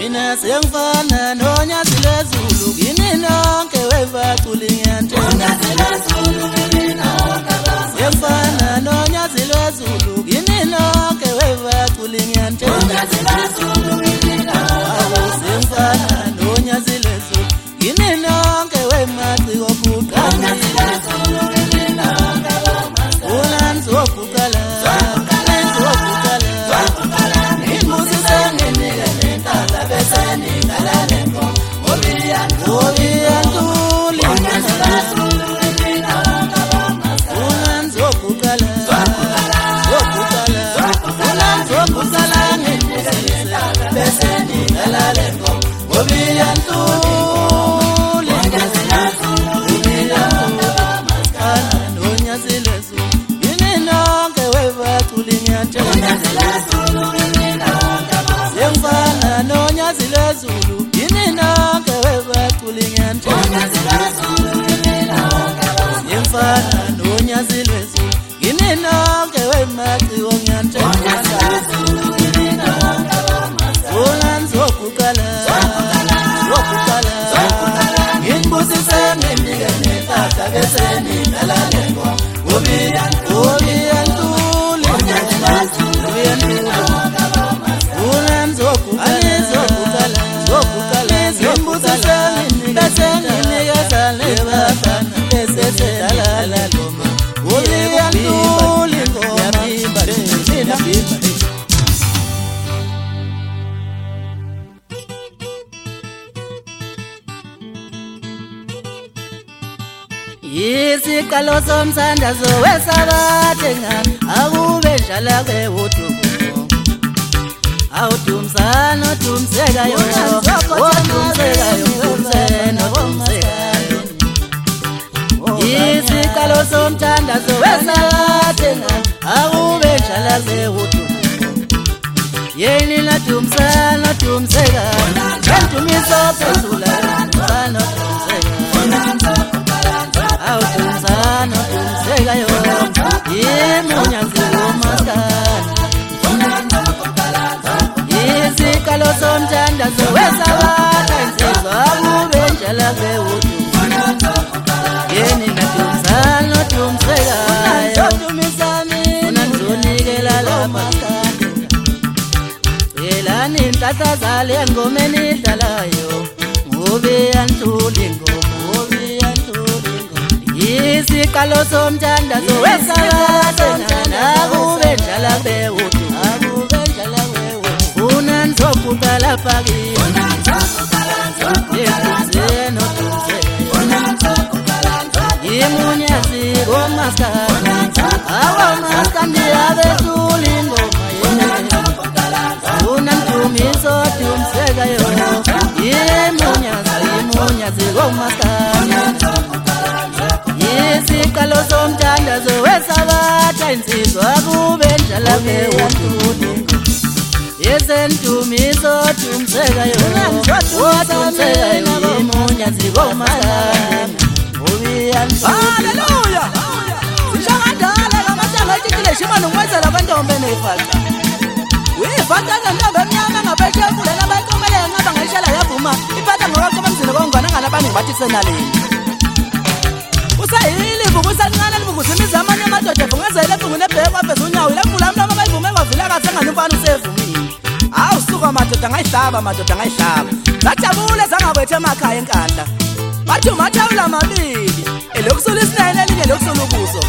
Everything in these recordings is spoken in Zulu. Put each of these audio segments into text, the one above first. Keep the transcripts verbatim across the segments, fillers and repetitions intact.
Mina sengifana noNyazi lezulu kini nonke webaculi ngiyantshela sengifana noNyazi lezulu kini nonke webaculi ngiyantshela sengifana noNyazi lezulu kini nonke wemaciko kuqala ulanzokukala Zulu yini nonke webaculi ngiyantshela yemfana noNyazi lezulu yini nonke wemaciko ngiyantshela ulanzokukala zokukala ngibusise nginike nempahla bese ninalalengo ubiya ubiya ntuli ulanzokukala Isikalo somthandazo wesabathe ngami akube njalo kwehudumo awudumsana odumseka yona odumseka yona odumseka isikalo somthandazo wesabathe ngami akube njalo kwehudumo yeni ladumsana odumseka endumiso phezula sana odumseka awudumsana odumseka yona imunyazi womaskani isikalo somthandazo wesabatha insizwa akube njalo kwehudumo yeni ladumsana odumseka unanzonikela lapha elani intatha zale engomeni idlalayo ngobe yantuli ingoma ngobe yantuli ingoma isikalo somthandazo wesabatha akube njalo kwehudumo akube njalo kwehudumo unanzokukala phakini yezeno yimunyazi womaskani awomaskani abethula ingoma unandumiso dumseka yona yimunyazi yimunyazi womaskani isikalo somthandazo wesabatha insizwa akube njalo kwehudumo yezendumiso dumseka yona odumseka yona yimunyazi womaskani Hallelujah! Sishangandala lamatanga etikile shimana umwezela kwentombe nefata. Uyifata ngentombe emnyama ngaphesheya efulela abayixomele ngaba ngayishela yavuma. Ifata ngokwakho emzini kongwana nganabantu bathi senalini. Usayili vukusancane livukuza imizamo amanye amadoda evungezela efungune ebhekwa phezulu unyawo lefula mntwana abayivume kwavila kathi enganumfana usevumile. Hawu suka madoda ngayihlaba madoda ngayihlaba. Zajabule zangabethe emakhaya enkandla. Bathi umathawula amabili elokusula isinene elinye lokusula ubuso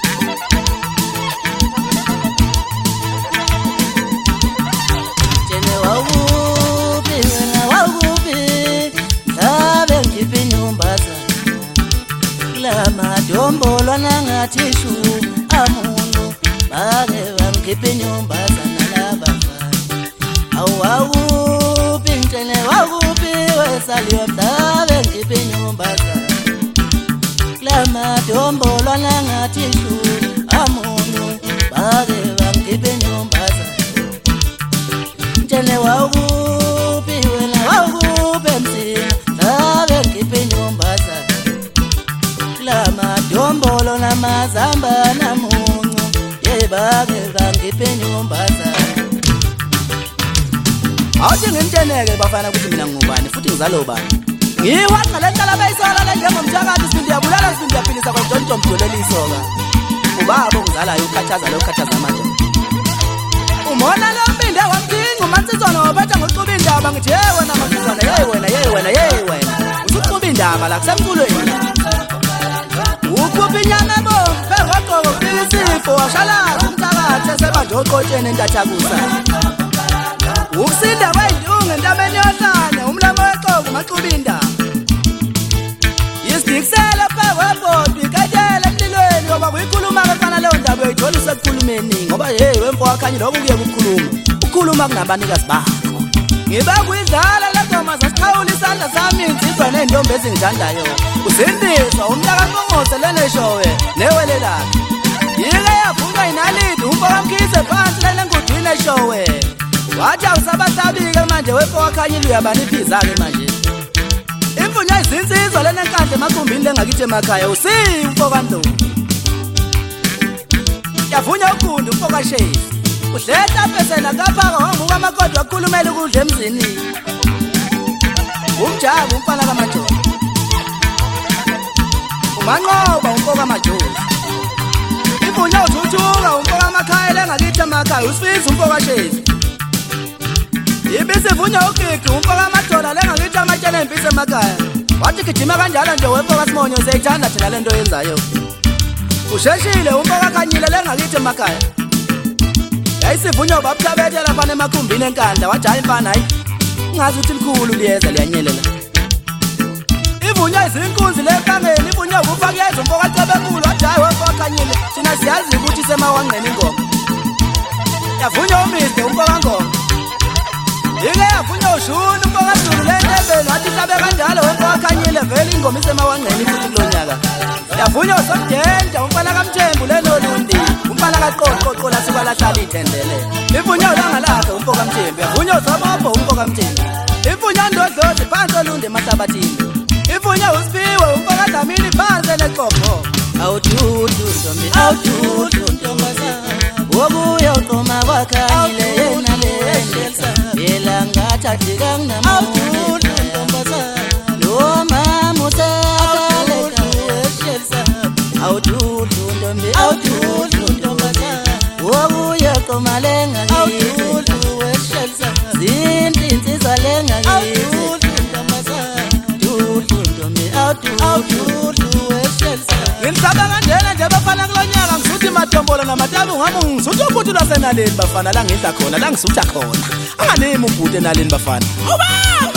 Jene wawuphi wena wawuphi sabe ngikhipha inyumbaza kulamadombolo nangathi shu amuntu bake bangikhipha inyumbaza nalabafana awawuphi njene wawuphi wesaliwe mhlabe ngikhipha inyumbaza kulamadombolo nangathi shu amuntu bake bangikhipha inyumbaza njene wawuphi wena wawuphi msina sabe ngikhipha inyumbaza kulamadombolo namazamba namuncu yebake bangikhipha inyumbaza awuthi ngimtsheneke bafana ukuthi mina ngingubani futhi ngizalo bani ngiwaqa le ntala bayisola le njengomthakathi sibindi yabulala sibindi yaphilisa kwaDonto Mdoleli isoka ubaba ongizalayo ukhathaza lo ukhathaza amadoda umona lo mbinde wamdinga umansizwana waphatha ngocuba indaba ngithi hey wena mansizwana hey wena hey wena hey wena usucuba indaba la kusemculweni ukhupha inyama ebomvu phezogqoko isifo washalaza umthakathi esebanje oqotsheni entathakusa ukusinda kwendungu entabeni yohlane umlomo weqobo maxuba indaba isidikisele phezobhodi ikatele emlilweni ngoba kuyikhuluma kefana leyo ndaba uyayithola usekukhulumeni ngoba hey wemfo wakhanye lokhu kuye kukhuluma ukukhuluma kunabanikazi bakho ngiba kuyidlala le ngoma zasiqhawula isandla sami insizwa nendombi ezingithandayo usindiswa umntaka Mpongose leneshowe newele lakhe yike yavunywa inalidi umfo kamkhise phansi lele ngudini eshowe wathi awusabahlabike manje wemfo wakhanyile uyabaniphiza-ke manje imvunywa izinsizwa lenenkandla emagumbini lengakithi emakhaya usiyi umfo kaNdlovu yavunywa uGundi umfo kaShezi udleta phesena kaphaka wanguka amakodwa akhulumela ukudla emzini umjabu umfana kaMajola umanqoba umfo kaMajola ivunywa uthuthuka umfo kamakhaya lengakithi emakhaya usifiza umfo kaShezi ibisivunywa uGigi umfo kaMajola lengakithi amatshela empisi emakhaya wathi gijima kanjalo nje wemfo kaSimonyo seyithanda thina lento yenzayo usheshile umfo kaKhanyile lengakithi emakhaya yayisivunywa babuthabethe lapha emakhumbini enkandla wathi hayi mfana hayi ungazi ukuthi likhulu liyeza liyanyelela ivunywa izinkunzi lekangeni ivunywa ukufa kuyeza umfo kaCebekulu wathi hayi wemfo kaKhanyile thina siyazi ukuthi semawangqeni ingoma yavunywa umiste umfo kaNgoma yike yavunywa uShunu umfo kaZulu lentembeni wathi hlabe kanjalo wemfo kaKhanyile vele ingoma isemawangqeni futhi kulonyaka yavunywa uSomdenda umfana kaMthembu lenolundi umfana kaQoqoqo lasuka lahlala ithendele ivunywa ulanga lakhe umfo kaMthembu yavunywa uSobopho umfo kaMthembu ivunywa Ndodlozi phansi olundi emahlabathini ivunywa uSiphiwe umfo kaDlamini phansi eneqopho awududu ntombi awududu ntombazana wobuya uqoma kwaKhanyile yena leshelsa yela ngathathi kangnamawududu ntombazana lo mama usakaleka leshelsa awududu ntombi awududu ntombazana wobuya uqoma lengakithi awududu weshelsa zinti insizwa lengakithi awududu ntombazana dudu ntombi awududu weshelsa ngimsaba kanjena nje bafana kulonyaka ngisuthi madombolo namatabu ngami ngisuthi ubhuti lwasenaleni bafana la ngidla khona la ngisutha khona angalimi ubhuti enaleni bafana